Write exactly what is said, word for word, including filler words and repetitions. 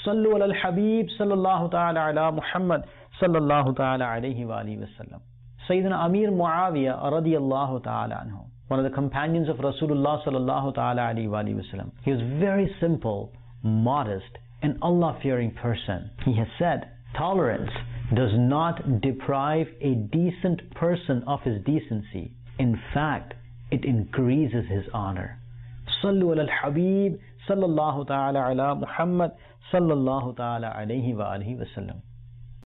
Sallu ala al-Habib sallallahu ta'ala ala Muhammad sallallahu ta'ala alayhi wa alihi wa sallam. Sayyidina Amir Muawiyah radiyallahu ta'ala anhu, one of the companions of Rasulullah sallallahu ta'ala alayhi wa alihi wa sallam. He was very simple, modest, and Allah-fearing person. He has said, tolerance does not deprive a decent person of his decency. In fact, it increases his honor. Sallu ala al-Habib sallallahu ta'ala ala Muhammad sallallahu ta'ala alayhi wa alihi wa sallam.